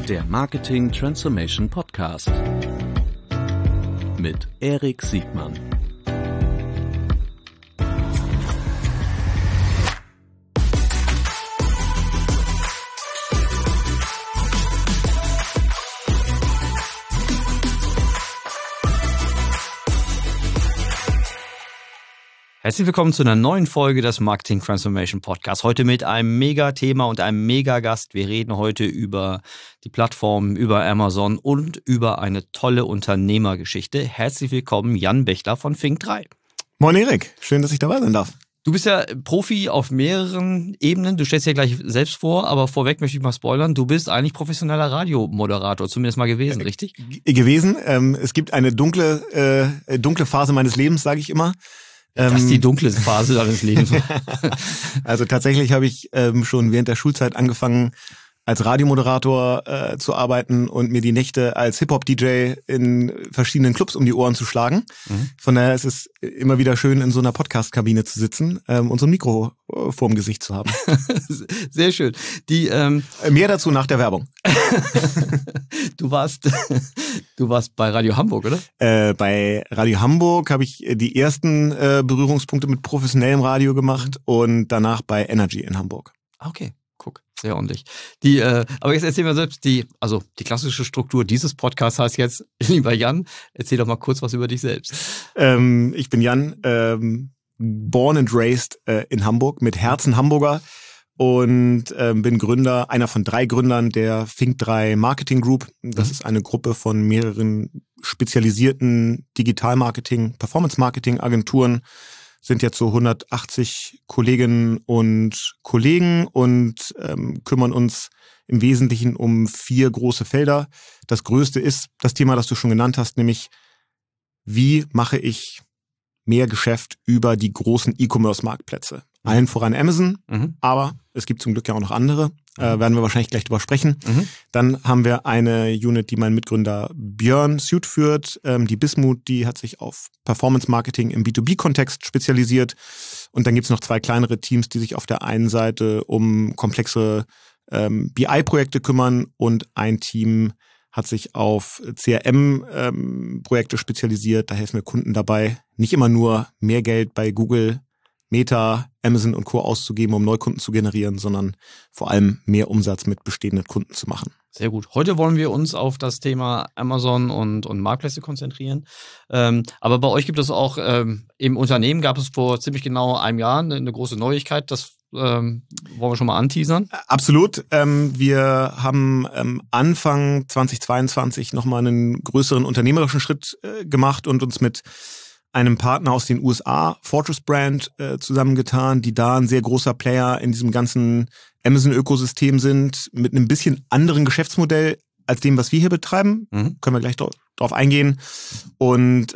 Der Marketing Transformation Podcast mit Erik Siegmann. Herzlich willkommen zu einer neuen Folge des Marketing Transformation Podcasts. Heute mit einem Mega-Thema und einem Mega-Gast. Wir reden heute über die Plattform, über Amazon und über eine tolle Unternehmergeschichte. Herzlich willkommen, Jan Bechler von Fink3. Moin Erik, schön, dass ich dabei sein darf. Du bist ja Profi auf mehreren Ebenen. Du stellst dir gleich selbst vor, aber vorweg möchte ich mal spoilern. Du bist eigentlich professioneller Radiomoderator, zumindest mal gewesen, richtig? Gewesen. Es gibt eine dunkle Phase meines Lebens, sage ich immer. Das ist die dunkle Phase deines Lebens. Also tatsächlich habe ich schon während der Schulzeit angefangen, als Radiomoderator zu arbeiten und mir die Nächte als Hip-Hop-DJ in verschiedenen Clubs um die Ohren zu schlagen. Mhm. Von daher ist es immer wieder schön, in so einer Podcast-Kabine zu sitzen und so ein Mikro vorm Gesicht zu haben. Sehr schön. Mehr dazu nach der Werbung. Du warst bei Radio Hamburg, oder? Bei Radio Hamburg habe ich die ersten Berührungspunkte mit professionellem Radio gemacht und danach bei Energy in Hamburg. Okay. Guck, sehr ordentlich. Aber jetzt erzähl mal selbst, die klassische Struktur dieses Podcasts heißt jetzt, lieber Jan, erzähl doch mal kurz was über dich selbst. Ich bin Jan, born and raised in Hamburg, mit Herzen Hamburger und bin Gründer, einer von 3 Gründern der Fink3 Marketing Group. Das ist eine Gruppe von mehreren spezialisierten Digital-Marketing, Performance-Marketing-Agenturen. Sind jetzt so 180 Kolleginnen und Kollegen und kümmern uns im Wesentlichen um 4 große Felder. Das größte ist das Thema, das du schon genannt hast, nämlich wie mache ich mehr Geschäft über die großen E-Commerce-Marktplätze. Allen voran Amazon, aber es gibt zum Glück ja auch noch andere. Werden wir wahrscheinlich gleich drüber sprechen. Dann haben wir eine Unit, die mein Mitgründer Björn Suit führt. Die Bismut, die hat sich auf Performance Marketing im B2B-Kontext spezialisiert. Und dann gibt's noch 2 kleinere Teams, die sich auf der einen Seite um komplexe BI-Projekte kümmern und ein Team hat sich auf CRM-Projekte spezialisiert. Da helfen wir Kunden dabei, nicht immer nur mehr Geld bei Google, Meta, Amazon und Co. auszugeben, um Neukunden zu generieren, sondern vor allem mehr Umsatz mit bestehenden Kunden zu machen. Sehr gut. Heute wollen wir uns auf das Thema Amazon und Marktplätze konzentrieren. Aber bei euch gibt es auch, im Unternehmen gab es vor ziemlich genau einem Jahr eine große Neuigkeit. Das wollen wir schon mal anteasern? Absolut. Wir haben Anfang 2022 nochmal einen größeren unternehmerischen Schritt gemacht und uns mit einem Partner aus den USA, Fortress Brand, zusammengetan, die da ein sehr großer Player in diesem ganzen Amazon-Ökosystem sind, mit einem bisschen anderen Geschäftsmodell als dem, was wir hier betreiben. Können wir gleich drauf eingehen. Und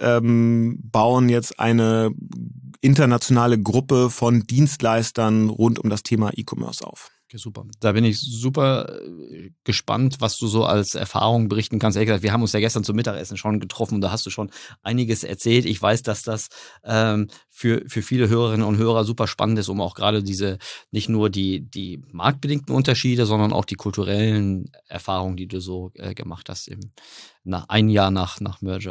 bauen jetzt eine internationale Gruppe von Dienstleistern rund um das Thema E-Commerce auf. Okay, super. Da bin ich super gespannt, was du so als Erfahrung berichten kannst. Ehrlich gesagt, wir haben uns ja gestern zum Mittagessen schon getroffen und da hast du schon einiges erzählt. Ich weiß, dass das für viele Hörerinnen und Hörer super spannend ist, um auch gerade nicht nur die marktbedingten Unterschiede, sondern auch die kulturellen Erfahrungen, die du so gemacht hast, ein Jahr nach Merger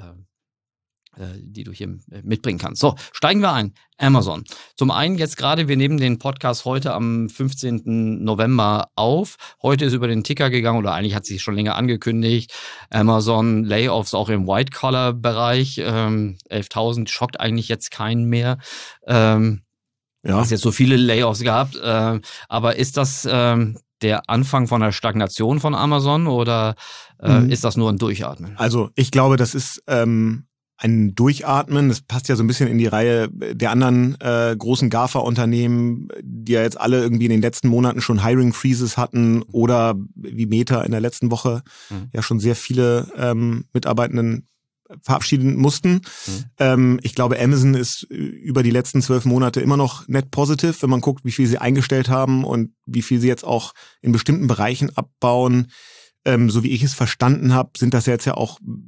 die du hier mitbringen kannst. So, steigen wir ein. Amazon. Zum einen jetzt gerade, wir nehmen den Podcast heute am 15. November auf. Heute ist über den Ticker gegangen, oder eigentlich hat sich schon länger angekündigt. Amazon Layoffs auch im White-Collar-Bereich. 11.000 schockt eigentlich jetzt keinen mehr. Ja. Hast jetzt so viele Layoffs gehabt. Aber ist das der Anfang von einer Stagnation von Amazon oder ist das nur ein Durchatmen? Also ich glaube, das ist ein Durchatmen. Das passt ja so ein bisschen in die Reihe der anderen großen GAFA-Unternehmen, die ja jetzt alle irgendwie in den letzten Monaten schon Hiring-Freezes hatten oder wie Meta in der letzten Woche ja schon sehr viele Mitarbeitenden verabschieden mussten. Ich glaube, Amazon ist über die letzten 12 Monate immer noch net positive, wenn man guckt, wie viel sie eingestellt haben und wie viel sie jetzt auch in bestimmten Bereichen abbauen. So wie ich es verstanden habe, sind das jetzt ja auch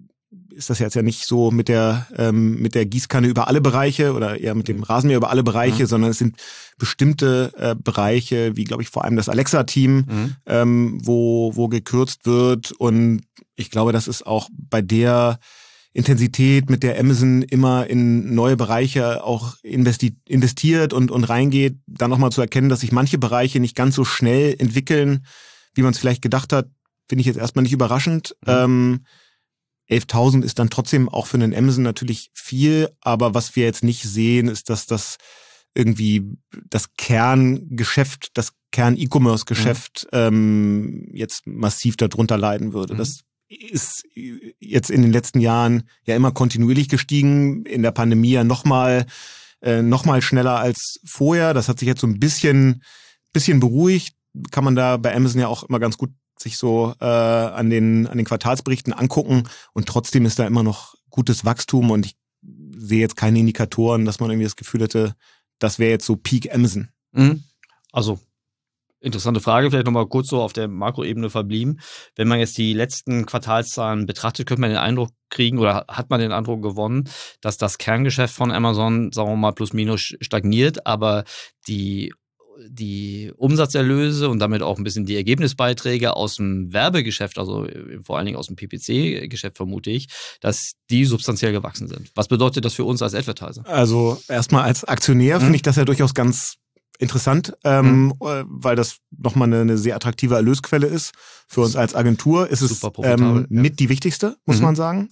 ist das jetzt ja nicht so mit der Gießkanne über alle Bereiche oder eher mit dem Rasenmäher über alle Bereiche, sondern es sind bestimmte Bereiche, wie glaube ich vor allem das Alexa-Team, wo gekürzt wird. Und ich glaube, das ist auch bei der Intensität, mit der Amazon immer in neue Bereiche auch investiert und reingeht, dann nochmal zu erkennen, dass sich manche Bereiche nicht ganz so schnell entwickeln, wie man es vielleicht gedacht hat, finde ich jetzt erstmal nicht überraschend. 11.000 ist dann trotzdem auch für einen Amazon natürlich viel, aber was wir jetzt nicht sehen, ist, dass das irgendwie das Kerngeschäft, das Kern-E-Commerce-Geschäft jetzt massiv darunter leiden würde. Das ist jetzt in den letzten Jahren ja immer kontinuierlich gestiegen, in der Pandemie ja noch mal schneller als vorher. Das hat sich jetzt so ein bisschen beruhigt. Kann man da bei Amazon ja auch immer ganz gut sich so an den Quartalsberichten angucken. Und trotzdem ist da immer noch gutes Wachstum und ich sehe jetzt keine Indikatoren, dass man irgendwie das Gefühl hätte, das wäre jetzt so Peak Amazon. Also interessante Frage, vielleicht nochmal kurz so auf der Makroebene verblieben. Wenn man jetzt die letzten Quartalszahlen betrachtet, könnte man den Eindruck kriegen oder hat man den Eindruck gewonnen, dass das Kerngeschäft von Amazon, sagen wir mal, plus minus stagniert, aber die Umsatzerlöse und damit auch ein bisschen die Ergebnisbeiträge aus dem Werbegeschäft, also vor allen Dingen aus dem PPC-Geschäft vermute ich, dass die substanziell gewachsen sind. Was bedeutet das für uns als Advertiser? Also erstmal als Aktionär finde ich das ja durchaus ganz interessant, weil das nochmal eine sehr attraktive Erlösquelle ist. Für uns als Agentur ist es mit die wichtigste, muss man sagen.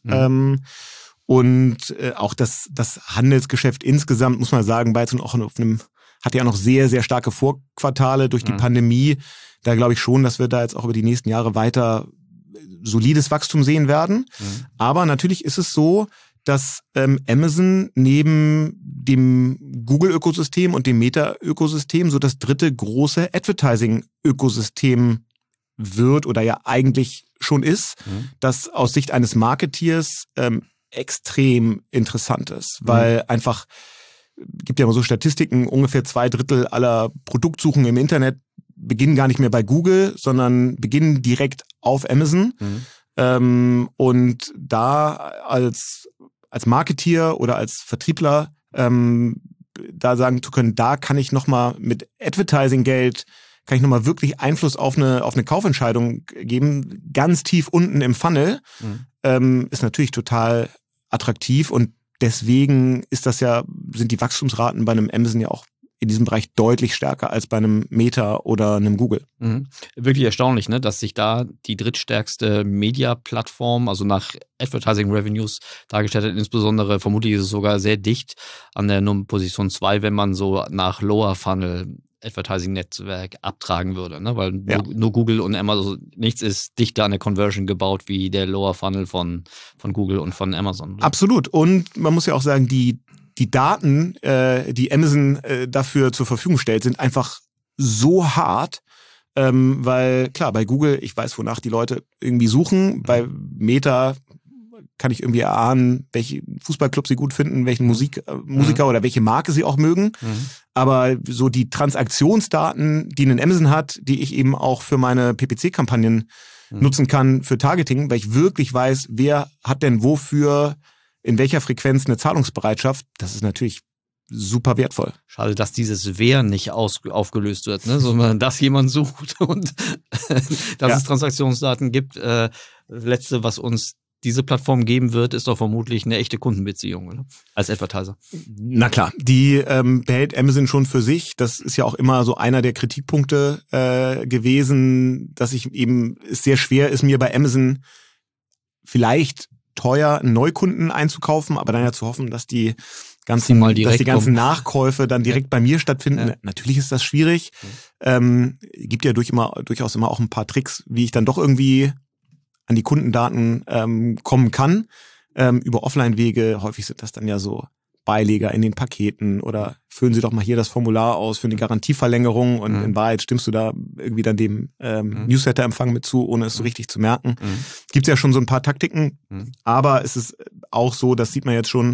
Und auch das Handelsgeschäft insgesamt, muss man sagen, war jetzt auch hat ja noch sehr, sehr starke Vorquartale durch die Pandemie. Da glaube ich schon, dass wir da jetzt auch über die nächsten Jahre weiter solides Wachstum sehen werden. Aber natürlich ist es so, dass Amazon neben dem Google-Ökosystem und dem Meta-Ökosystem so das dritte große Advertising-Ökosystem wird oder ja eigentlich schon ist, das aus Sicht eines Marketeers extrem interessant ist, weil einfach gibt ja immer so Statistiken, ungefähr 2/3 aller Produktsuchen im Internet beginnen gar nicht mehr bei Google, sondern beginnen direkt auf Amazon. Und da als Marketeer oder als Vertriebler da sagen zu können, da kann ich nochmal mit Advertising-Geld, kann ich nochmal wirklich Einfluss auf eine Kaufentscheidung geben, ganz tief unten im Funnel, ist natürlich total attraktiv und deswegen sind die Wachstumsraten bei einem Amazon ja auch in diesem Bereich deutlich stärker als bei einem Meta oder einem Google. Wirklich erstaunlich, ne, dass sich da die drittstärkste Media-Plattform, also nach Advertising Revenues dargestellt hat, insbesondere vermutlich ist es sogar sehr dicht an der Position 2, wenn man so nach Lower Funnel Advertising-Netzwerk abtragen würde, ne? Weil nur Google und Amazon, nichts ist dichter an der Conversion gebaut wie der Lower Funnel von Google und von Amazon. Ne? Absolut. Und man muss ja auch sagen, die Daten, die Amazon dafür zur Verfügung stellt, sind einfach so hart, weil klar, bei Google, ich weiß, wonach die Leute irgendwie suchen, bei Meta kann ich irgendwie erahnen, welche Fußballclub sie gut finden, welchen Musiker oder welche Marke sie auch mögen. Aber so die Transaktionsdaten, die ein Amazon hat, die ich eben auch für meine PPC-Kampagnen nutzen kann für Targeting, weil ich wirklich weiß, wer hat denn wofür, in welcher Frequenz eine Zahlungsbereitschaft, das ist natürlich super wertvoll. Schade, dass dieses Wer nicht aufgelöst wird, ne? Sondern dass jemand sucht und dass es Transaktionsdaten gibt. Letzte, was uns diese Plattform geben wird, ist doch vermutlich eine echte Kundenbeziehung, oder? Als Advertiser. Na klar, die behält Amazon schon für sich. Das ist ja auch immer so einer der Kritikpunkte gewesen, dass es sehr schwer ist, mir bei Amazon vielleicht teuer einen Neukunden einzukaufen, aber dann ja zu hoffen, dass die ganzen Nachkäufe dann direkt bei mir stattfinden. Ja. Natürlich ist das schwierig. Gibt ja durchaus immer auch ein paar Tricks, wie ich dann doch irgendwie an die Kundendaten kommen kann. Über Offline-Wege, häufig sind das dann ja so Beileger in den Paketen oder füllen Sie doch mal hier das Formular aus für eine Garantieverlängerung und in Wahrheit stimmst du da irgendwie dann dem Newsletter-Empfang mit zu, ohne es so richtig zu merken. Gibt's ja schon so ein paar Taktiken, aber es ist auch so, das sieht man jetzt schon,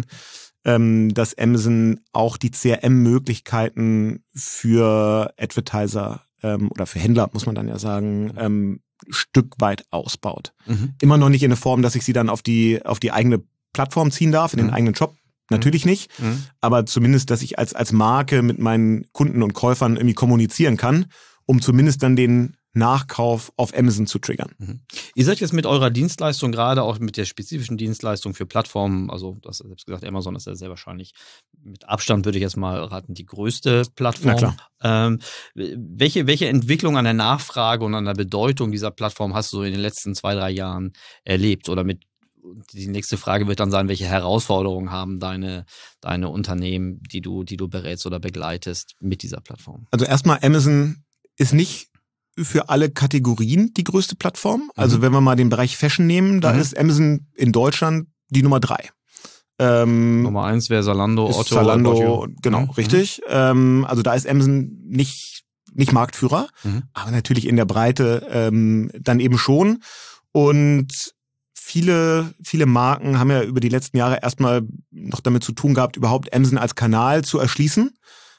dass Amazon auch die CRM-Möglichkeiten für Advertiser oder für Händler, muss man dann ja sagen, Stück weit ausbaut. Immer noch nicht in der Form, dass ich sie dann auf die eigene Plattform ziehen darf, in den eigenen Shop. Natürlich nicht, aber zumindest, dass ich als Marke mit meinen Kunden und Käufern irgendwie kommunizieren kann, um zumindest dann den Nachkauf auf Amazon zu triggern. Ihr seid jetzt mit eurer Dienstleistung, gerade auch mit der spezifischen Dienstleistung für Plattformen, also du hast selbst gesagt, Amazon ist ja sehr wahrscheinlich mit Abstand, würde ich jetzt mal raten, die größte Plattform. Na klar. Welche Entwicklung an der Nachfrage und an der Bedeutung dieser Plattform hast du in den letzten 2-3 Jahren erlebt? Oder die nächste Frage wird dann sein, welche Herausforderungen haben deine Unternehmen, die du berätst oder begleitest mit dieser Plattform? Also erstmal, Amazon ist nicht für alle Kategorien die größte Plattform. Also wenn wir mal den Bereich Fashion nehmen, da ist Amazon in Deutschland die Nummer 3. Nummer 1 wäre Zalando, Otto. Zalando, genau, richtig. Also da ist Amazon nicht Marktführer, aber natürlich in der Breite dann eben schon. Und viele Marken haben ja über die letzten Jahre erstmal noch damit zu tun gehabt, überhaupt Amazon als Kanal zu erschließen,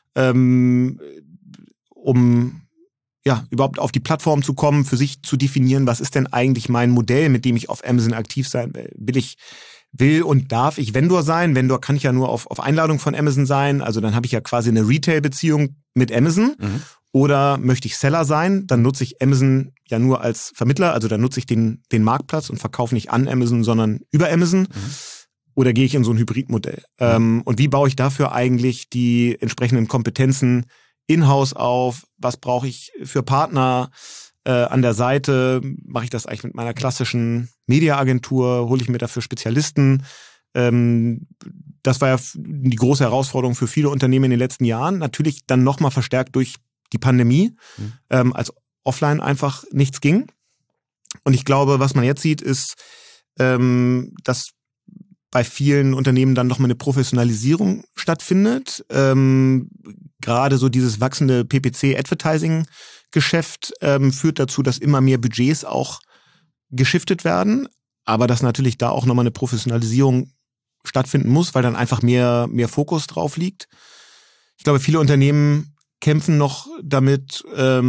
um überhaupt auf die Plattform zu kommen, für sich zu definieren, was ist denn eigentlich mein Modell, mit dem ich auf Amazon aktiv sein will. Will und darf ich Vendor sein? Vendor kann ich ja nur auf Einladung von Amazon sein. Also dann habe ich ja quasi eine Retail-Beziehung mit Amazon. Oder möchte ich Seller sein? Dann nutze ich Amazon ja nur als Vermittler. Also dann nutze ich den Marktplatz und verkaufe nicht an Amazon, sondern über Amazon. Oder gehe ich in so ein Hybridmodell? Und wie baue ich dafür eigentlich die entsprechenden Kompetenzen in-house auf? Was brauche ich für Partner an der Seite? Mache ich das eigentlich mit meiner klassischen Mediaagentur? Hole ich mir dafür Spezialisten? Das war ja die große Herausforderung für viele Unternehmen in den letzten Jahren. Natürlich dann nochmal verstärkt durch die Pandemie, als offline einfach nichts ging. Und ich glaube, was man jetzt sieht, ist, dass bei vielen Unternehmen dann nochmal eine Professionalisierung stattfindet. Gerade so dieses wachsende PPC-Advertising-Geschäft führt dazu, dass immer mehr Budgets auch geschiftet werden, aber dass natürlich da auch nochmal eine Professionalisierung stattfinden muss, weil dann einfach mehr Fokus drauf liegt. Ich glaube, viele Unternehmen kämpfen noch damit,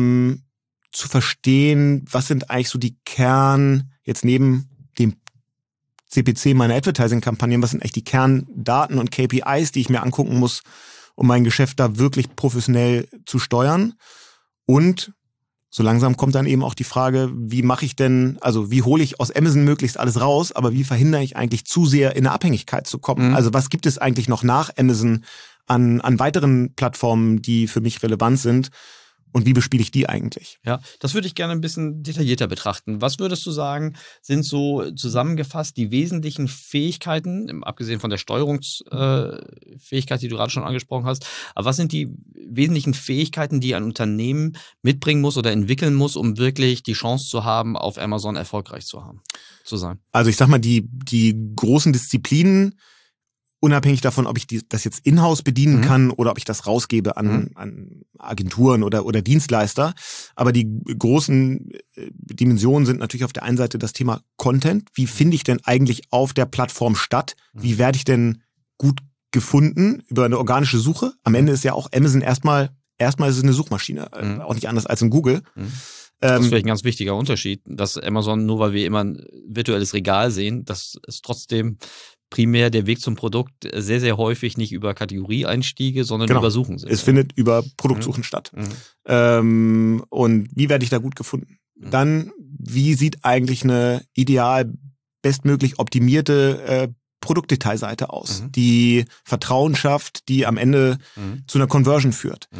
zu verstehen, was sind eigentlich so die jetzt neben dem CPC meiner Advertising-Kampagnen, was sind eigentlich die Kerndaten und KPIs, die ich mir angucken muss, um mein Geschäft da wirklich professionell zu steuern. Und so langsam kommt dann eben auch die Frage, wie hole ich aus Amazon möglichst alles raus, aber wie verhindere ich eigentlich zu sehr in eine Abhängigkeit zu kommen? Also was gibt es eigentlich noch nach Amazon an weiteren Plattformen, die für mich relevant sind? Und wie bespiele ich die eigentlich? Ja, das würde ich gerne ein bisschen detaillierter betrachten. Was würdest du sagen, sind so zusammengefasst die wesentlichen Fähigkeiten, abgesehen von der Steuerungsfähigkeit, die du gerade schon angesprochen hast, aber was sind die wesentlichen Fähigkeiten, die ein Unternehmen mitbringen muss oder entwickeln muss, um wirklich die Chance zu haben, auf Amazon erfolgreich zu sein? Also ich sag mal, die großen Disziplinen, unabhängig davon, ob ich das jetzt in-house bedienen kann oder ob ich das rausgebe an Agenturen oder Dienstleister. Aber die großen Dimensionen sind natürlich auf der einen Seite das Thema Content. Wie finde ich denn eigentlich auf der Plattform statt? Wie werde ich denn gut gefunden über eine organische Suche? Am Ende ist ja auch Amazon erstmal ist es eine Suchmaschine, auch nicht anders als in Google. Das ist vielleicht ein ganz wichtiger Unterschied, dass Amazon, nur weil wir immer ein virtuelles Regal sehen, dass es trotzdem primär der Weg zum Produkt sehr, sehr häufig nicht über Kategorieeinstiege, sondern über Suchen sind. Es findet über Produktsuchen statt. Und wie werde ich da gut gefunden? Dann, wie sieht eigentlich eine ideal bestmöglich optimierte Produktdetailseite aus, die Vertrauen schafft, die am Ende zu einer Conversion führt?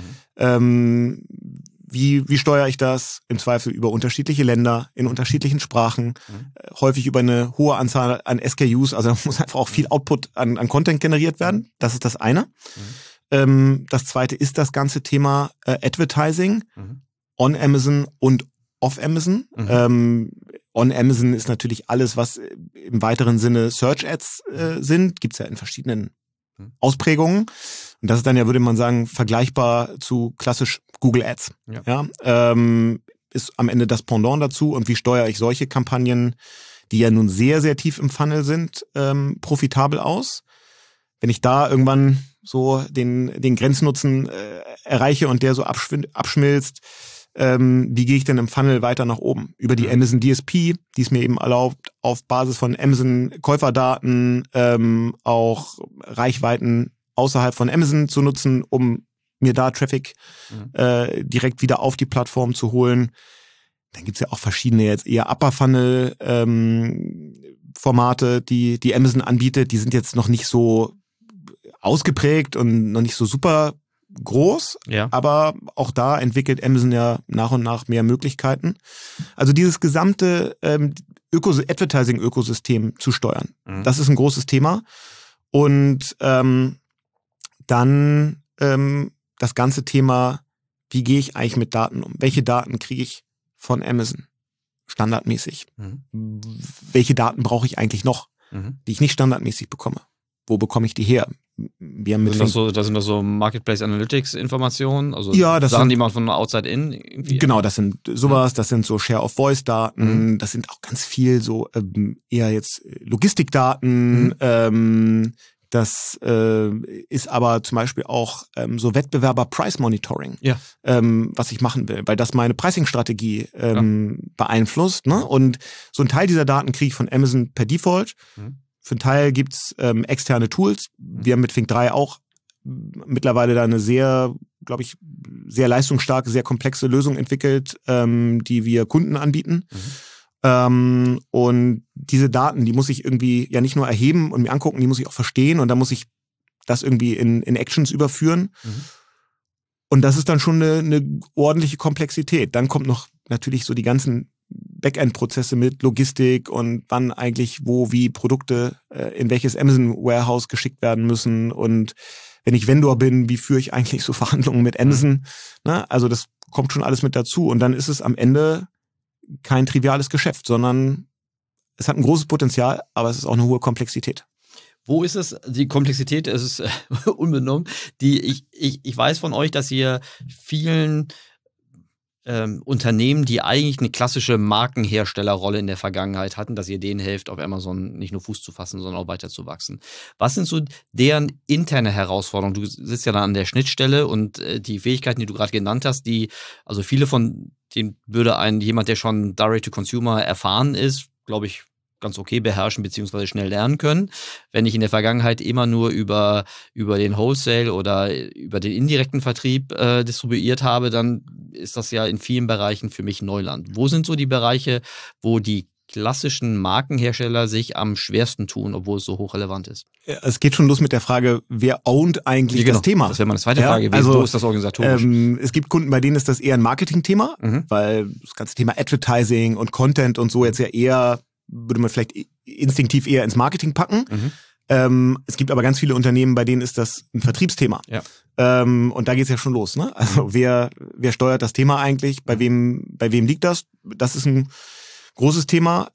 Wie steuere ich das? Im Zweifel über unterschiedliche Länder, in unterschiedlichen Sprachen, häufig über eine hohe Anzahl an SKUs, also da muss einfach auch viel Output an Content generiert werden. Das ist das eine. Das zweite ist das ganze Thema Advertising on Amazon und off Amazon. On Amazon ist natürlich alles, was im weiteren Sinne Search Ads sind. Gibt's ja in verschiedenen Ausprägungen. Und das ist dann ja, würde man sagen, vergleichbar zu klassisch Google Ads. Ist am Ende das Pendant dazu. Und wie steuere ich solche Kampagnen, die ja nun sehr, sehr tief im Funnel sind, profitabel aus? Wenn ich da irgendwann so den Grenznutzen erreiche und der so abschmilzt, wie gehe ich denn im Funnel weiter nach oben? Über die Amazon DSP, die es mir eben erlaubt, auf Basis von Amazon Käuferdaten auch Reichweiten außerhalb von Amazon zu nutzen, um mir da Traffic direkt wieder auf die Plattform zu holen. Dann gibt's ja auch verschiedene jetzt eher Upper Funnel Formate, die Amazon anbietet. Die sind jetzt noch nicht so ausgeprägt und noch nicht so super groß, aber auch da entwickelt Amazon ja nach und nach mehr Möglichkeiten. Also dieses gesamte Advertising-Ökosystem zu steuern, das ist ein großes Thema. Und dann das ganze Thema, wie gehe ich eigentlich mit Daten um? Welche Daten kriege ich von Amazon standardmäßig? Welche Daten brauche ich eigentlich noch, die ich nicht standardmäßig bekomme? Wo bekomme ich die her? Wir haben das sind das so Marketplace Analytics Informationen, also ja, das Sachen, die man von outside in irgendwie. Genau, das sind sowas, das sind so Share of Voice Daten, das sind auch ganz viel so eher jetzt Logistikdaten, das ist aber zum Beispiel auch so Wettbewerber Price Monitoring, was ich machen will, weil das meine Pricing-Strategie beeinflusst, ne? Und so ein Teil dieser Daten kriege ich von Amazon per Default. Für einen Teil gibt's externe Tools. Wir haben mit Fink3 auch mittlerweile da eine sehr, glaube ich, sehr leistungsstarke, sehr komplexe Lösung entwickelt, die wir Kunden anbieten. Und diese Daten, die muss ich irgendwie ja nicht nur erheben und mir angucken, die muss ich auch verstehen und dann muss ich das irgendwie in Actions überführen. Und das ist dann schon eine ordentliche Komplexität. Dann kommt noch natürlich so die ganzen Backend-Prozesse mit Logistik und wann eigentlich wo wie Produkte in welches Amazon Warehouse geschickt werden müssen und wenn ich Vendor bin, wie führe ich eigentlich so Verhandlungen mit Amazon? Ne? Also das kommt schon alles mit dazu und dann ist es am Ende kein triviales Geschäft, sondern es hat ein großes Potenzial, aber es ist auch eine hohe Komplexität. Wo ist es? Die Komplexität ist unbenommen. Ich weiß von euch, dass ihr vielen Unternehmen, die eigentlich eine klassische Markenherstellerrolle in der Vergangenheit hatten, dass ihr denen helft, auf Amazon nicht nur Fuß zu fassen, sondern auch weiter zu wachsen. Was sind so deren interne Herausforderungen? Du sitzt ja da an der Schnittstelle und die Fähigkeiten, die du gerade genannt hast, also viele von denen würde jemand, der schon Direct-to-Consumer erfahren ist, glaube ich, ganz okay beherrschen bzw. schnell lernen können. Wenn ich in der Vergangenheit immer nur über den Wholesale oder über den indirekten Vertrieb distribuiert habe, dann ist das ja in vielen Bereichen für mich Neuland. Wo sind so die Bereiche, wo die klassischen Markenhersteller sich am schwersten tun, obwohl es so hochrelevant ist? Ja, es geht schon los mit der Frage, wer ownt eigentlich das Thema? Das wäre meine zweite Frage gewesen. Wo ist das organisatorisch? Es gibt Kunden, bei denen ist das eher ein Marketing-Thema, weil das ganze Thema Advertising und Content und so jetzt ja eher würde man vielleicht instinktiv eher ins Marketing packen. Es gibt aber ganz viele Unternehmen, bei denen ist das ein Vertriebsthema. Ja. Und da geht's ja schon los. Ne? Also wer steuert das Thema eigentlich? Bei wem liegt das? Das ist ein großes Thema.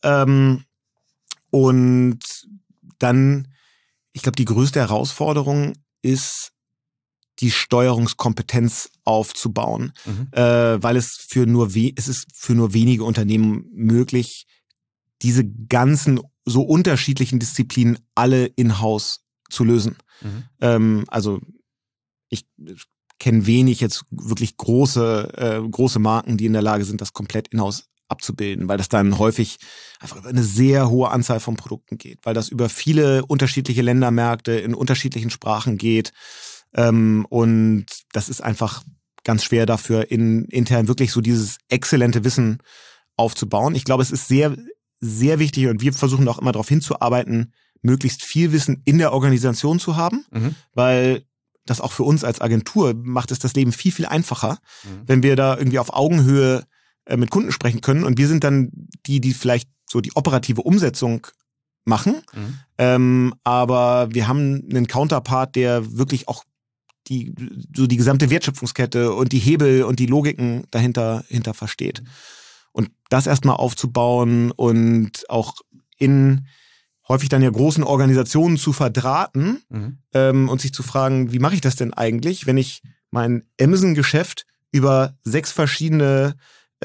Und dann, ich glaube, die größte Herausforderung ist, die Steuerungskompetenz aufzubauen, weil es ist für nur wenige Unternehmen möglich, diese ganzen so unterschiedlichen Disziplinen alle in-house zu lösen. Also ich kenne wenig jetzt wirklich große Marken, die in der Lage sind, das komplett in-house abzubilden, weil das dann häufig einfach über eine sehr hohe Anzahl von Produkten geht, weil das über viele unterschiedliche Ländermärkte in unterschiedlichen Sprachen geht. Und das ist einfach ganz schwer dafür, intern wirklich so dieses exzellente Wissen aufzubauen. Ich glaube, es ist sehr, sehr wichtig und wir versuchen auch immer darauf hinzuarbeiten, möglichst viel Wissen in der Organisation zu haben, weil das auch für uns als Agentur macht es das Leben viel, viel einfacher, wenn wir da irgendwie auf Augenhöhe mit Kunden sprechen können und wir sind dann die vielleicht so die operative Umsetzung machen, aber wir haben einen Counterpart, der wirklich auch die gesamte Wertschöpfungskette und die Hebel und die Logiken dahinter versteht. Und das erstmal aufzubauen und auch in häufig dann ja großen Organisationen zu verdrahten und sich zu fragen, wie mache ich das denn eigentlich, wenn ich mein Amazon-Geschäft über 6 verschiedene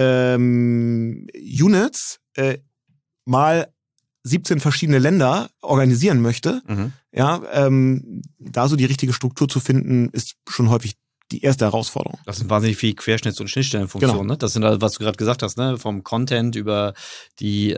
Units mal 17 verschiedene Länder organisieren möchte. Ja, da so die richtige Struktur zu finden, ist schon häufig die erste Herausforderung. Das sind wahnsinnig viele Querschnitts- und Schnittstellenfunktionen. Genau. Ne? Das sind, was du gerade gesagt hast, ne? Vom Content über die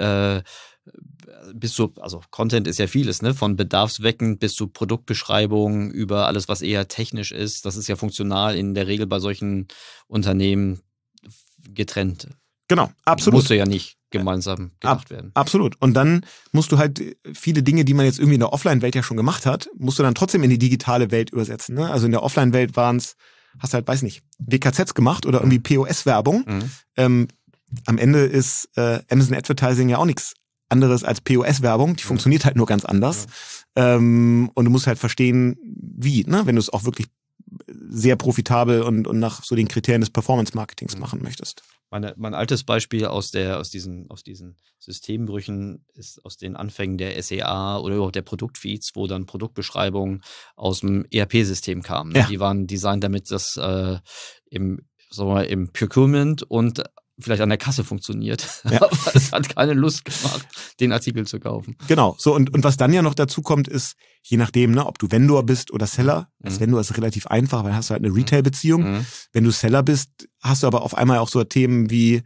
also Content ist ja vieles, ne? Von bedarfsweckend bis zu Produktbeschreibung über alles, was eher technisch ist. Das ist ja funktional in der Regel bei solchen Unternehmen getrennt. Genau, absolut. Musste ja nicht gemeinsam gedacht werden. Absolut. Und dann musst du halt viele Dinge, die man jetzt irgendwie in der Offline-Welt ja schon gemacht hat, musst du dann trotzdem in die digitale Welt übersetzen. Ne? Also in der Offline-Welt hast du halt, weiß nicht, WKZs gemacht oder irgendwie POS-Werbung. Am Ende ist Amazon Advertising ja auch nichts anderes als POS-Werbung. Die funktioniert halt nur ganz anders. Und du musst halt verstehen, wie, ne? Wenn du es auch wirklich sehr profitabel und nach so den Kriterien des Performance-Marketings machen möchtest. Mein altes Beispiel aus diesen Systembrüchen ist aus den Anfängen der SEA oder überhaupt der Produktfeeds, wo dann Produktbeschreibungen aus dem ERP-System kamen. Ja. Die waren designt, damit das im Procurement und vielleicht an der Kasse funktioniert. Ja. Aber es hat keine Lust gemacht, den Artikel zu kaufen. Genau. So, und was dann ja noch dazu kommt, ist, je nachdem, ne, ob du Vendor bist oder Seller, als Vendor ist relativ einfach, weil hast du halt eine Retail-Beziehung. Wenn du Seller bist, hast du aber auf einmal auch so Themen wie,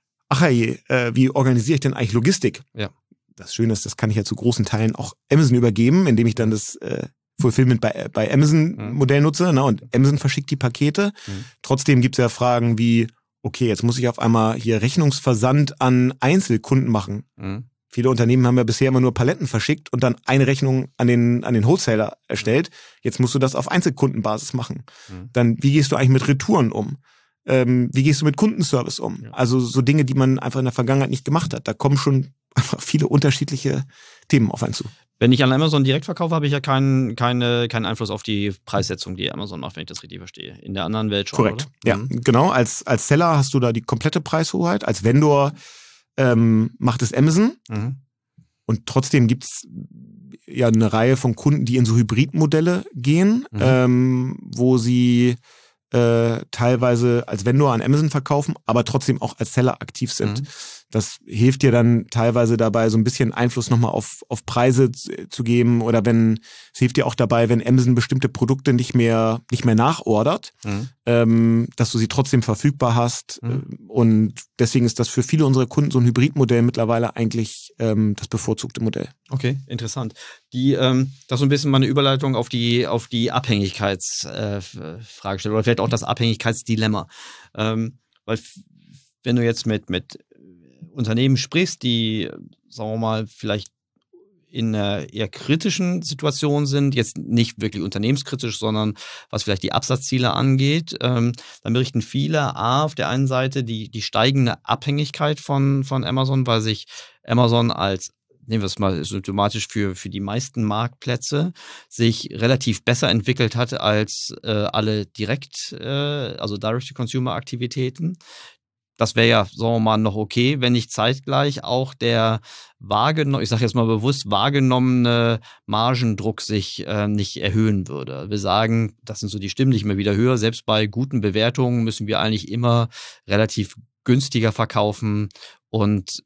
wie organisiere ich denn eigentlich Logistik? Ja. Das Schöne ist, das kann ich ja zu großen Teilen auch Amazon übergeben, indem ich dann das Fulfillment bei Amazon-Modell nutze, ne, und Amazon verschickt die Pakete. Trotzdem gibt es ja Fragen wie, okay, jetzt muss ich auf einmal hier Rechnungsversand an Einzelkunden machen. Viele Unternehmen haben ja bisher immer nur Paletten verschickt und dann eine Rechnung an den Wholesaler erstellt. Jetzt musst du das auf Einzelkundenbasis machen. Dann, wie gehst du eigentlich mit Retouren um? Wie gehst du mit Kundenservice um? Ja. Also so Dinge, die man einfach in der Vergangenheit nicht gemacht hat. Da kommen schon einfach viele unterschiedliche Themen auf einen zu. Wenn ich an Amazon direkt verkaufe, habe ich ja keinen Einfluss auf die Preissetzung, die Amazon macht, wenn ich das richtig verstehe. In der anderen Welt schon, korrekt. Oder? Ja, genau. Als Seller hast du da die komplette Preishoheit. Als Vendor macht es Amazon. Und trotzdem gibt's ja eine Reihe von Kunden, die in so Hybridmodelle gehen, wo sie teilweise als Vendor an Amazon verkaufen, aber trotzdem auch als Seller aktiv sind. Das hilft dir dann teilweise dabei, so ein bisschen Einfluss nochmal auf Preise zu geben, oder es hilft dir auch dabei, wenn Amazon bestimmte Produkte nicht mehr nachordert, dass du sie trotzdem verfügbar hast. Und deswegen ist das für viele unserer Kunden so ein Hybridmodell mittlerweile eigentlich das bevorzugte Modell. Okay, interessant. Das ist so ein bisschen mal eine Überleitung auf die Abhängigkeitsfragestellung oder vielleicht auch das Abhängigkeitsdilemma. Weil wenn du jetzt mit Unternehmen sprichst, die, sagen wir mal, vielleicht in einer eher kritischen Situation sind, jetzt nicht wirklich unternehmenskritisch, sondern was vielleicht die Absatzziele angeht, dann berichten viele auf der einen Seite die steigende Abhängigkeit von Amazon, weil sich Amazon als, nehmen wir es mal symptomatisch für die meisten Marktplätze, sich relativ besser entwickelt hat als alle also Direct-to-Consumer-Aktivitäten. Das wäre ja, sagen wir mal, noch okay, wenn nicht zeitgleich auch der ich sage jetzt mal bewusst, wahrgenommene Margendruck sich nicht erhöhen würde. Wir sagen, das sind so die Stimmen, die ich immer wieder höre, selbst bei guten Bewertungen müssen wir eigentlich immer relativ günstiger verkaufen und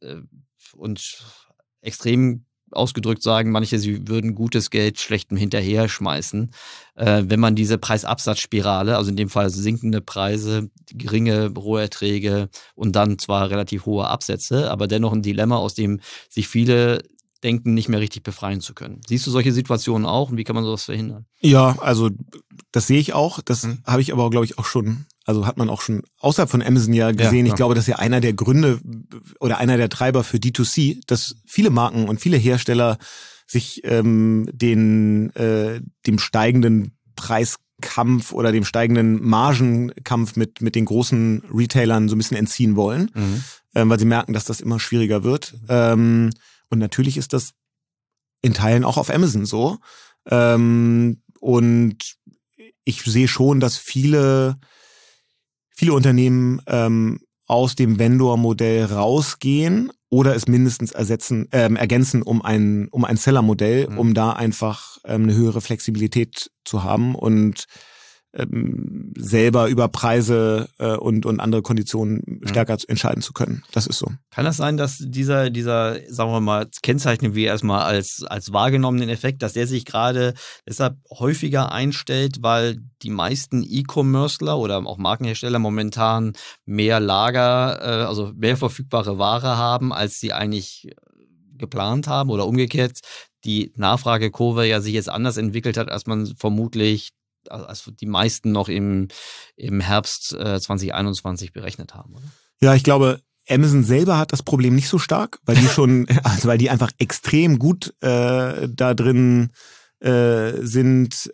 extrem ausgedrückt sagen, manche, sie würden gutes Geld schlechtem hinterher schmeißen, wenn man diese Preisabsatzspirale, also in dem Fall sinkende Preise, geringe Roherträge und dann zwar relativ hohe Absätze, aber dennoch ein Dilemma, aus dem sich viele denken, nicht mehr richtig befreien zu können. Siehst du solche Situationen auch und wie kann man sowas verhindern? Ja, also das sehe ich auch. Das habe ich aber, glaube ich, auch schon, also hat man auch schon außerhalb von Amazon ja gesehen. Ja. Ich glaube, das ist ja einer der Gründe oder einer der Treiber für D2C, dass viele Marken und viele Hersteller sich dem steigenden Preiskampf oder dem steigenden Margenkampf mit den großen Retailern so ein bisschen entziehen wollen, weil sie merken, dass das immer schwieriger wird. Und natürlich ist das in Teilen auch auf Amazon so. Und ich sehe schon, dass viele Unternehmen aus dem Vendor-Modell rausgehen oder es mindestens ergänzen um ein Seller-Modell, um da einfach eine höhere Flexibilität zu haben. Und selber über Preise und andere Konditionen stärker entscheiden zu können. Das ist so. Kann das sein, dass dieser, sagen wir mal, kennzeichnen wir erstmal als wahrgenommenen Effekt, dass der sich gerade deshalb häufiger einstellt, weil die meisten E-Commercer oder auch Markenhersteller momentan mehr Lager, also mehr verfügbare Ware haben, als sie eigentlich geplant haben, oder umgekehrt die Nachfragekurve ja sich jetzt anders entwickelt hat, als man vermutlich, als die meisten noch im Herbst 2021 berechnet haben, oder? Ja, ich glaube, Amazon selber hat das Problem nicht so stark, weil die schon, also weil die einfach extrem gut da drin sind,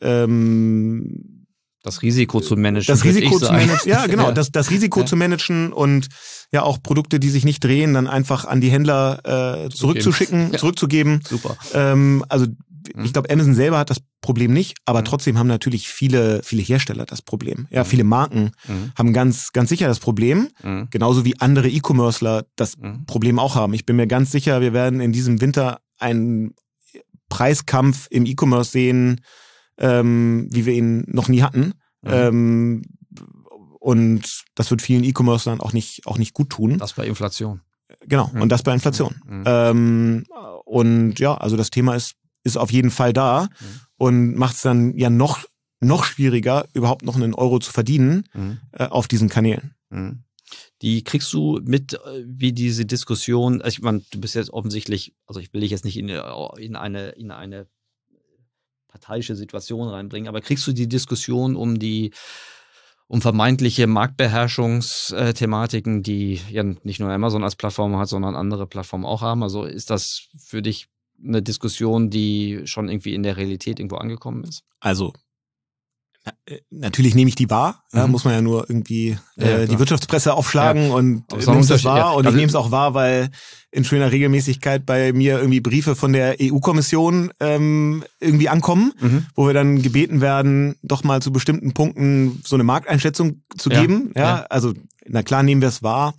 das Risiko zu managen. Das Risiko zu managen, ja genau, ja. Das Risiko zu managen und ja auch Produkte, die sich nicht drehen, dann einfach an die Händler zurückzugeben. Super. Also ich glaube, Amazon selber hat das Problem nicht, aber trotzdem haben natürlich viele Hersteller das Problem. Ja, viele Marken haben ganz sicher das Problem, genauso wie andere E-Commercer das Problem auch haben. Ich bin mir ganz sicher, wir werden in diesem Winter einen Preiskampf im E-Commerce sehen, wie wir ihn noch nie hatten. Und das wird vielen E-Commercern auch nicht gut tun. Das bei Inflation. Genau, und das bei Inflation. Und ja, also das Thema ist auf jeden Fall da und macht es dann ja noch schwieriger, überhaupt noch einen Euro zu verdienen auf diesen Kanälen. Die kriegst du mit, wie diese Diskussion, ich meine, du bist jetzt offensichtlich, also ich will dich jetzt nicht in eine parteiische Situation reinbringen, aber kriegst du die Diskussion um vermeintliche Marktbeherrschungsthematiken, die ja nicht nur Amazon als Plattform hat, sondern andere Plattformen auch haben? Also ist das für dich eine Diskussion, die schon irgendwie in der Realität irgendwo angekommen ist? Also natürlich nehme ich die wahr, muss man ja nur irgendwie die Wirtschaftspresse aufschlagen und nimmst das wahr. Ja. Und ich nehme es auch wahr, weil in schöner Regelmäßigkeit bei mir irgendwie Briefe von der EU-Kommission irgendwie ankommen, wo wir dann gebeten werden, doch mal zu bestimmten Punkten so eine Markteinschätzung zu geben. Ja, also na klar nehmen wir es wahr.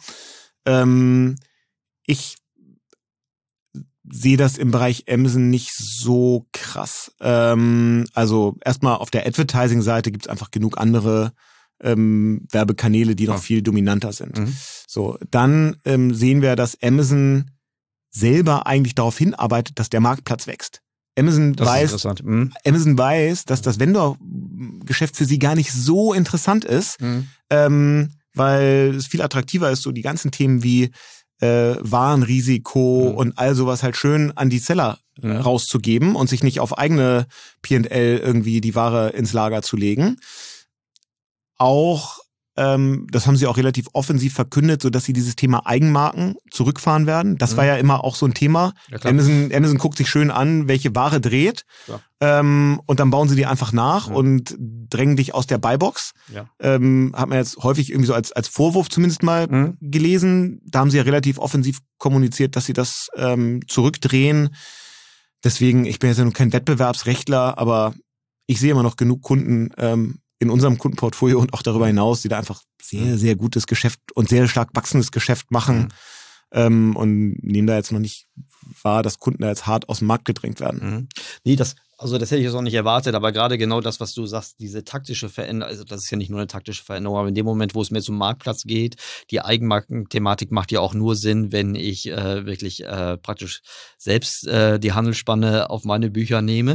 Ich sehe das im Bereich Amazon nicht so krass. Also erstmal auf der Advertising-Seite gibt es einfach genug andere Werbekanäle, die noch viel dominanter sind. So, dann sehen wir, dass Amazon selber eigentlich darauf hinarbeitet, dass der Marktplatz wächst. Amazon weiß, dass das Vendor-Geschäft für sie gar nicht so interessant ist, weil es viel attraktiver ist, so die ganzen Themen wie Warenrisiko und all sowas halt schön an die Seller rauszugeben und sich nicht auf eigene P&L irgendwie die Ware ins Lager zu legen. Auch, das haben sie auch relativ offensiv verkündet, so dass sie dieses Thema Eigenmarken zurückfahren werden. Das war ja immer auch so ein Thema. Ja, Amazon guckt sich schön an, welche Ware dreht. Und dann bauen sie die einfach nach und drängen dich aus der Buybox. Ja. Hat man jetzt häufig irgendwie so als Vorwurf zumindest mal gelesen. Da haben sie ja relativ offensiv kommuniziert, dass sie das zurückdrehen. Deswegen, ich bin jetzt ja nur kein Wettbewerbsrechtler, aber ich sehe immer noch genug Kunden in unserem Kundenportfolio und auch darüber hinaus, die da einfach sehr, sehr gutes Geschäft und sehr stark wachsendes Geschäft machen und nehmen da jetzt noch nicht wahr, dass Kunden da jetzt hart aus dem Markt gedrängt werden. Nee, das hätte ich jetzt auch nicht erwartet, aber gerade genau das, was du sagst, diese taktische Veränderung, also das ist ja nicht nur eine taktische Veränderung, aber in dem Moment, wo es mehr zum Marktplatz geht, die Eigenmarkenthematik macht ja auch nur Sinn, wenn ich wirklich praktisch selbst die Handelsspanne auf meine Bücher nehme.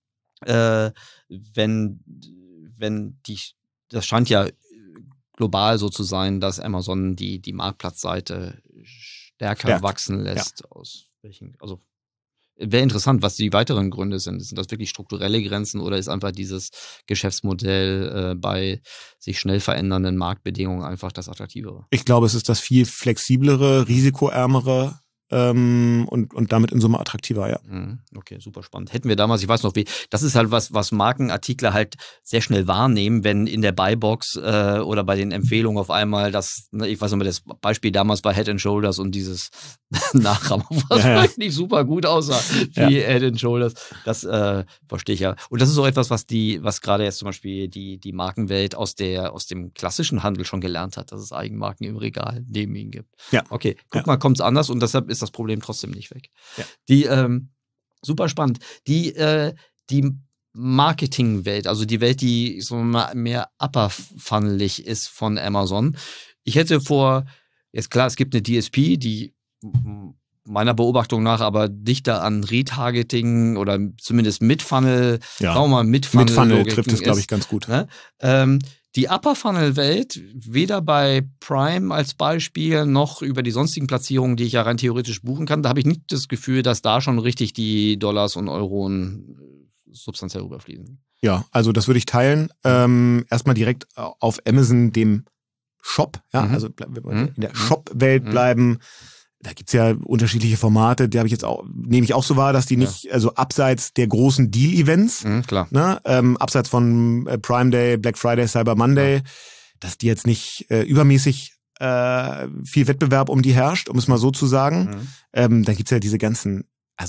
Das scheint ja global so zu sein, dass Amazon die Marktplatzseite stärker wachsen lässt. Aus welchen, also wäre interessant, was die weiteren Gründe sind. Sind das wirklich strukturelle Grenzen oder ist einfach dieses Geschäftsmodell bei sich schnell verändernden Marktbedingungen einfach das attraktivere? Ich glaube, es ist das viel flexiblere, risikoärmere und damit in Summe attraktiver, ja. Okay, super spannend. Hätten wir damals, ich weiß noch, das ist halt was Markenartikler halt sehr schnell wahrnehmen, wenn in der Buybox oder bei den Empfehlungen auf einmal ich weiß noch, das Beispiel damals bei Head & Shoulders und dieses Nachrahmen, was wirklich super gut aussah, wie Head & Shoulders, das verstehe ich ja. Und das ist so etwas, was gerade jetzt zum Beispiel die Markenwelt aus dem klassischen Handel schon gelernt hat, dass es Eigenmarken im Regal neben ihnen gibt. Ja. Okay, guck mal, kommt es anders und deshalb ist das Problem trotzdem nicht weg. Ja. Die super spannend. Die Marketingwelt, also die Welt, die so mehr upper-funnelig ist von Amazon. Ich hätte jetzt klar, es gibt eine DSP, die meiner Beobachtung nach aber dichter an Retargeting oder zumindest Mid-Funnel, sagen wir mal Mid-Funnel trifft es, glaube ich, ganz gut. Ne? Die Upper-Funnel-Welt, weder bei Prime als Beispiel, noch über die sonstigen Platzierungen, die ich ja rein theoretisch buchen kann, da habe ich nicht das Gefühl, dass da schon richtig die Dollars und Euronen substanziell rüberfließen. Ja, also das würde ich teilen. Erstmal direkt auf Amazon, dem Shop, ja, also in der Shop-Welt bleiben. Da gibt's ja unterschiedliche Formate, die habe ich jetzt auch, nehme ich auch so wahr, dass die nicht, also abseits der großen Deal-Events, klar. Ne, abseits von Prime Day, Black Friday, Cyber Monday, dass die jetzt nicht übermäßig viel Wettbewerb um die herrscht, um es mal so zu sagen. Dann gibt's ja diese ganzen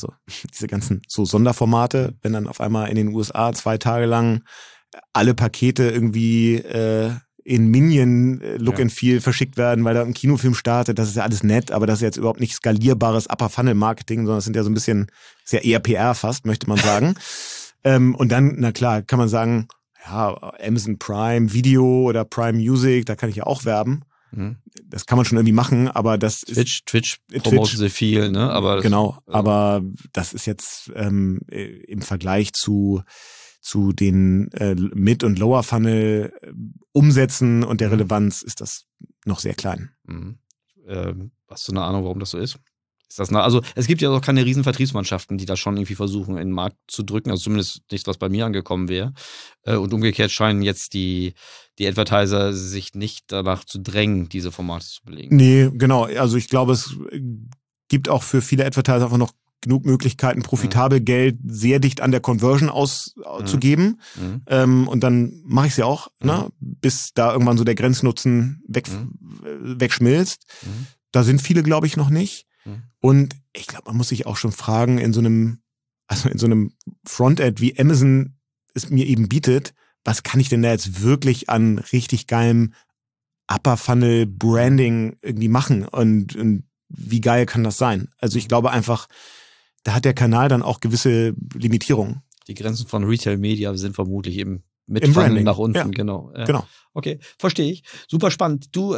so Sonderformate, wenn dann auf einmal in den USA 2 Tage lang alle Pakete irgendwie in Minion Look and Feel verschickt werden, weil da ein Kinofilm startet, das ist ja alles nett, aber das ist jetzt überhaupt nicht skalierbares Upper-Funnel-Marketing, sondern das sind ja so ein bisschen, ist ja eher PR fast, möchte man sagen. Und dann, na klar, kann man sagen, ja, Amazon Prime Video oder Prime Music, da kann ich ja auch werben. Das kann man schon irgendwie machen, aber das Twitch promoten sie viel, ne? Aber genau, aber das ist jetzt im Vergleich zu den Mid- und Lower-Funnel Umsätzen und der Relevanz ist das noch sehr klein. Hast du eine Ahnung, warum das so ist? Also es gibt ja auch keine riesen Vertriebsmannschaften, die da schon irgendwie versuchen, in den Markt zu drücken, also zumindest nichts, was bei mir angekommen wäre. Und umgekehrt scheinen jetzt die Advertiser sich nicht danach zu drängen, diese Formate zu belegen. Nee, genau. Also ich glaube, es gibt auch für viele Advertiser einfach noch genug Möglichkeiten, profitabel Geld sehr dicht an der Conversion auszugeben. Und dann mache ich es ja auch, ne? Bis da irgendwann so der Grenznutzen wegschmilzt. Da sind viele, glaube ich, noch nicht. Und ich glaube, man muss sich auch schon fragen, in so einem Frontend, wie Amazon es mir eben bietet, was kann ich denn da jetzt wirklich an richtig geilem Upper-Funnel-Branding irgendwie machen? Und wie geil kann das sein? Also ich glaube einfach, da hat der Kanal dann auch gewisse Limitierungen. Die Grenzen von Retail-Media sind vermutlich eben mit Im Funnel Branding. nach unten, Ja. Genau. Ja. Genau. Okay, verstehe ich. Super spannend. Du,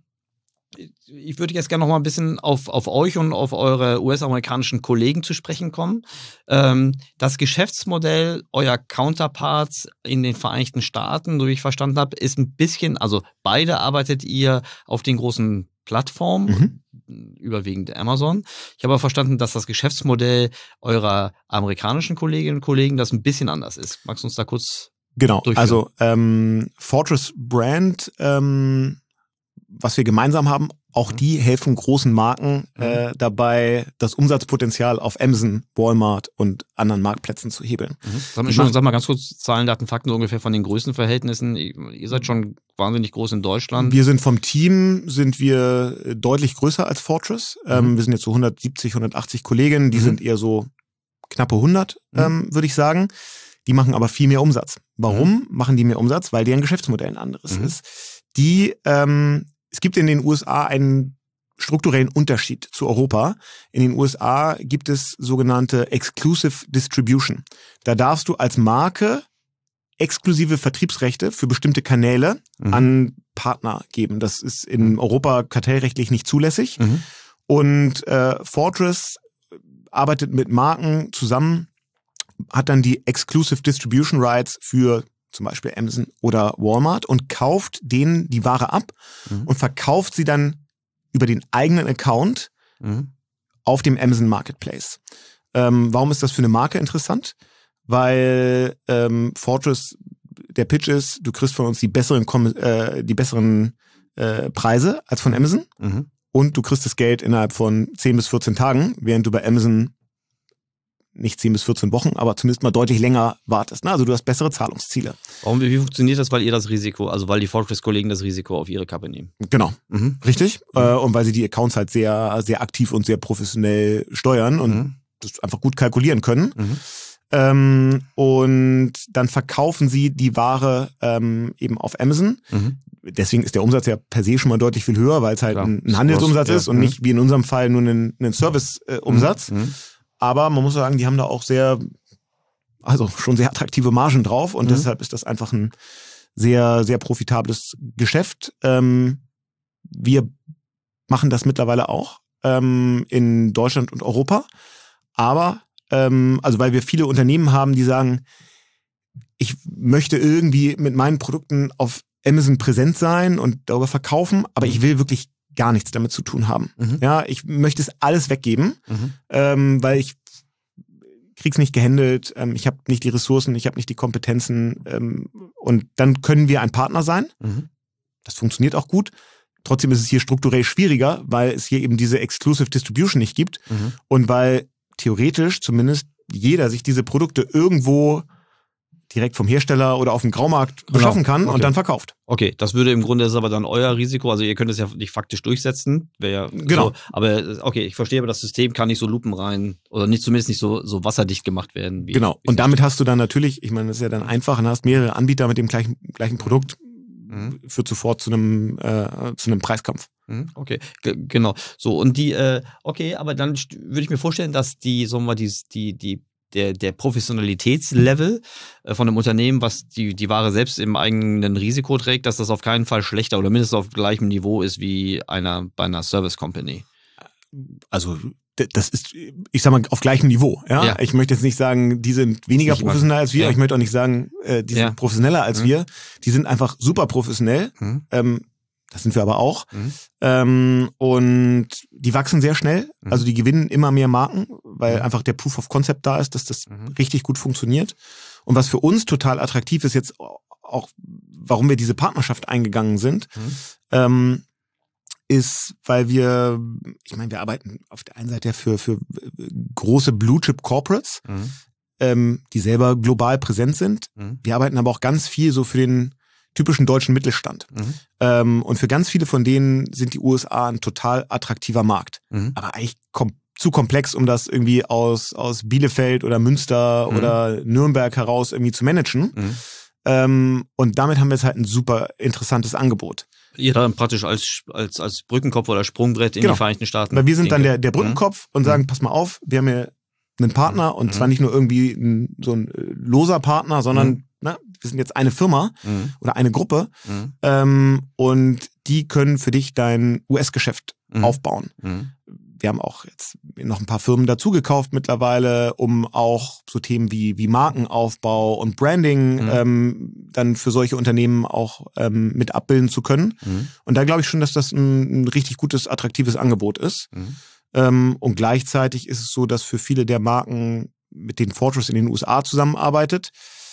ich würde jetzt gerne noch mal ein bisschen auf euch und auf eure US-amerikanischen Kollegen zu sprechen kommen. Das Geschäftsmodell eurer Counterparts in den Vereinigten Staaten, so wie ich verstanden habe, ist ein bisschen, also beide arbeitet ihr auf den großen Plattformen, überwiegend Amazon. Ich habe aber verstanden, dass das Geschäftsmodell eurer amerikanischen Kolleginnen und Kollegen das ein bisschen anders ist. Magst du uns da kurz durchführen? Also Fortress Brand, was wir gemeinsam haben, auch die helfen großen Marken dabei, das Umsatzpotenzial auf Amazon, Walmart und anderen Marktplätzen zu hebeln. Sag mal ganz kurz Zahlen, Daten, Fakten so ungefähr von den Größenverhältnissen. Ihr seid schon wahnsinnig groß in Deutschland. Wir sind vom Team deutlich größer als Fortress. Wir sind jetzt so 170, 180 Kollegen. Die sind eher so knappe 100, würde ich sagen. Die machen aber viel mehr Umsatz. Warum machen die mehr Umsatz? Weil deren Geschäftsmodell ein anderes ist. Es gibt in den USA einen strukturellen Unterschied zu Europa. In den USA gibt es sogenannte Exclusive Distribution. Da darfst du als Marke exklusive Vertriebsrechte für bestimmte Kanäle an Partner geben. Das ist in Europa kartellrechtlich nicht zulässig. Und Fortress arbeitet mit Marken zusammen, hat dann die Exclusive Distribution Rights für zum Beispiel Amazon oder Walmart und kauft denen die Ware ab und verkauft sie dann über den eigenen Account auf dem Amazon Marketplace. Warum ist das für eine Marke interessant? Weil Fortress, der Pitch ist, du kriegst von uns die besseren Preise als von Amazon und du kriegst das Geld innerhalb von 10 bis 14 Tagen, während du bei Amazon nicht 10 bis 14 Wochen, aber zumindest mal deutlich länger wartest. Also du hast bessere Zahlungsziele. Wie funktioniert das? Weil ihr das Risiko, also weil die Fortress-Kollegen das Risiko auf ihre Kappe nehmen. Genau, richtig. Und weil sie die Accounts halt sehr, sehr aktiv und sehr professionell steuern und das einfach gut kalkulieren können. Und dann verkaufen sie die Ware eben auf Amazon. Deswegen ist der Umsatz ja per se schon mal deutlich viel höher, weil es halt ein Handelsumsatz ist und nicht wie in unserem Fall nur ein Serviceumsatz. Aber man muss sagen, die haben da auch sehr also schon sehr attraktive Margen drauf und deshalb ist das einfach ein sehr, sehr profitables Geschäft. Wir machen das mittlerweile auch in Deutschland und Europa, aber also weil wir viele Unternehmen haben, die sagen, ich möchte irgendwie mit meinen Produkten auf Amazon präsent sein und darüber verkaufen, aber ich will wirklich gar nichts damit zu tun haben. Ja, ich möchte es alles weggeben, weil ich krieg's nicht gehandelt, ich habe nicht die Ressourcen, ich habe nicht die Kompetenzen und dann können wir ein Partner sein. Das funktioniert auch gut. Trotzdem ist es hier strukturell schwieriger, weil es hier eben diese Exclusive Distribution nicht gibt und weil theoretisch zumindest jeder sich diese Produkte irgendwo direkt vom Hersteller oder auf dem Graumarkt beschaffen kann und dann verkauft. Okay, das würde im Grunde ist aber dann euer Risiko, also ihr könnt es ja nicht faktisch durchsetzen, wäre ja genau. So, aber okay, ich verstehe, aber das System kann nicht so lupenrein oder nicht zumindest nicht so wasserdicht gemacht werden. Genau, und damit hast du dann natürlich, ich meine, das ist ja dann einfach, und hast mehrere Anbieter mit dem gleichen Produkt, führt sofort zu einem Preiskampf. Okay, genau. So, und okay, aber dann würde ich mir vorstellen, dass sagen wir, der Professionalitätslevel von einem Unternehmen, was die Ware selbst im eigenen Risiko trägt, dass das auf keinen Fall schlechter oder mindestens auf gleichem Niveau ist wie bei einer Service Company. Also das ist, ich sag mal, auf gleichem Niveau. Ja? Ich möchte jetzt nicht sagen, die sind weniger professionell als wir. Ich möchte auch nicht sagen, die sind professioneller als wir. Die sind einfach super professionell. Das sind wir aber auch. Und die wachsen sehr schnell. Also die gewinnen immer mehr Marken, weil einfach der Proof of Concept da ist, dass das richtig gut funktioniert. Und was für uns total attraktiv ist jetzt auch, warum wir diese Partnerschaft eingegangen sind, ist, weil wir arbeiten auf der einen Seite für große Blue-Chip Corporates, die selber global präsent sind. Wir arbeiten aber auch ganz viel so für den typischen deutschen Mittelstand. Und für ganz viele von denen sind die USA ein total attraktiver Markt. Aber eigentlich zu komplex, um das irgendwie aus Bielefeld oder Münster oder Nürnberg heraus irgendwie zu managen. Und damit haben wir jetzt halt ein super interessantes Angebot. Ihr dann praktisch als Brückenkopf oder Sprungbrett in die Vereinigten Staaten. Weil wir sind dann der Brückenkopf und sagen, pass mal auf, wir haben hier einen Partner und zwar nicht nur irgendwie so ein loser Partner, sondern wir sind jetzt eine Firma oder eine Gruppe und die können für dich dein US-Geschäft aufbauen. Wir haben auch jetzt noch ein paar Firmen dazugekauft mittlerweile, um auch so Themen wie Markenaufbau und Branding dann für solche Unternehmen auch mit abbilden zu können. Und da glaube ich schon, dass das ein richtig gutes, attraktives Angebot ist. Und gleichzeitig ist es so, dass für viele der Marken, mit denen Fortress in den USA zusammenarbeitet,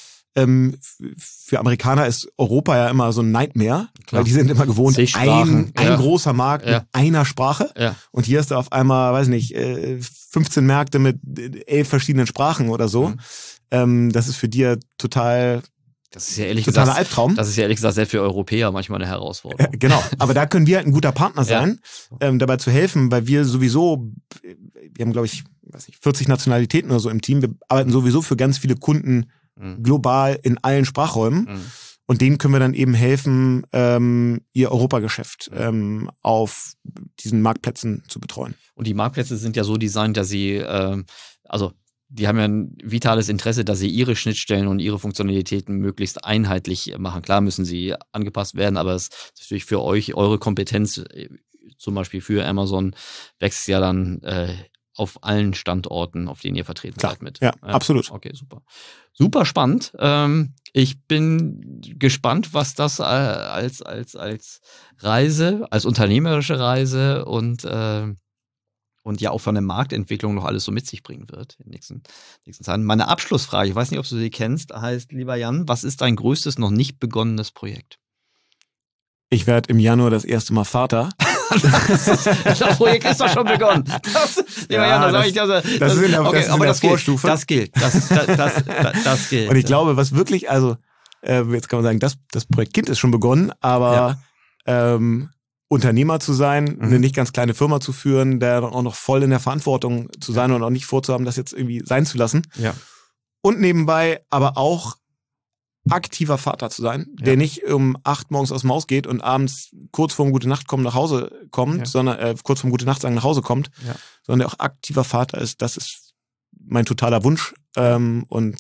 für Amerikaner ist Europa ja immer so ein Nightmare, weil die sind immer gewohnt, ein großer Markt mit einer Sprache. Und hier hast du auf einmal, weiß nicht, 15 Märkte mit 11 verschiedenen Sprachen oder so. Das ist für die total Das ist ja ehrlich totaler gesagt, Albtraum. Das ist ja ehrlich gesagt selbst für Europäer manchmal eine Herausforderung. Genau, aber da können wir halt ein guter Partner sein, dabei zu helfen, weil wir sowieso, wir haben glaube ich, 40 Nationalitäten oder so im Team, wir arbeiten sowieso für ganz viele Kunden global in allen Sprachräumen und denen können wir dann eben helfen, ihr Europageschäft auf diesen Marktplätzen zu betreuen. Und die Marktplätze sind ja so designt, dass sie, die haben ja ein vitales Interesse, dass sie ihre Schnittstellen und ihre Funktionalitäten möglichst einheitlich machen. Klar müssen sie angepasst werden, aber es ist natürlich für euch, eure Kompetenz, zum Beispiel für Amazon, wächst ja dann auf allen Standorten, auf denen ihr vertreten seid mit. Ja, absolut. Okay, super. Super spannend. Ich bin gespannt, was das als Reise, als unternehmerische Reise und ja auch von der Marktentwicklung noch alles so mit sich bringen wird in den nächsten Zeiten. Meine Abschlussfrage, ich weiß nicht, ob du sie kennst, heißt, lieber Jan, was ist dein größtes noch nicht begonnenes Projekt? Ich werde im Januar das erste Mal Vater. Das Projekt ist doch schon begonnen. Das ist in der Vorstufe. Das gilt. Das gilt. Und ich glaube, was wirklich, jetzt kann man sagen, das Projektkind ist schon begonnen, aber Unternehmer zu sein, eine nicht ganz kleine Firma zu führen, der auch noch voll in der Verantwortung zu sein und auch nicht vorzuhaben, das jetzt irgendwie sein zu lassen. Ja. Und nebenbei aber auch aktiver Vater zu sein, der nicht um 8 morgens aus dem Haus geht und abends kurz vorm Gute Nacht kommen nach Hause kommt, sondern kurz vorm Gute Nacht sagen nach Hause kommt, sondern der auch aktiver Vater ist. Das ist mein totaler Wunsch und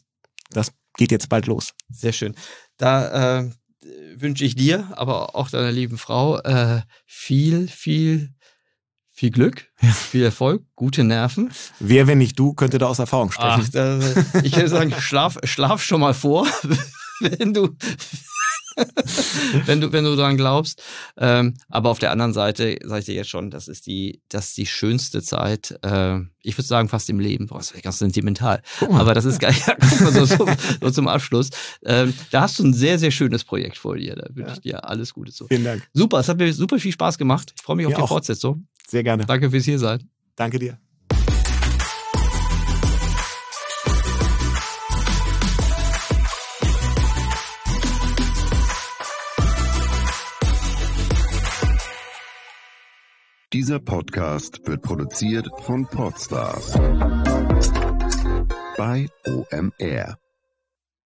das geht jetzt bald los. Sehr schön. Da wünsche ich dir, aber auch deiner lieben Frau viel Glück, viel Erfolg, gute Nerven. Wer, wenn nicht du, könnte da aus Erfahrung sprechen. Ich würde sagen, schlaf schon mal vor, wenn du dran glaubst. Aber auf der anderen Seite sage ich dir jetzt schon, das ist die schönste Zeit. Ich würde sagen, fast im Leben. Boah, das wäre ganz sentimental. Aber das ist geil. so zum Abschluss. Da hast du ein sehr, sehr schönes Projekt vor dir. Da wünsche ich dir alles Gute zu. Vielen Dank. Super, es hat mir super viel Spaß gemacht. Ich freue mich auf die Fortsetzung. Sehr gerne. Danke fürs Hiersein. Danke dir. Dieser Podcast wird produziert von Podstars bei OMR.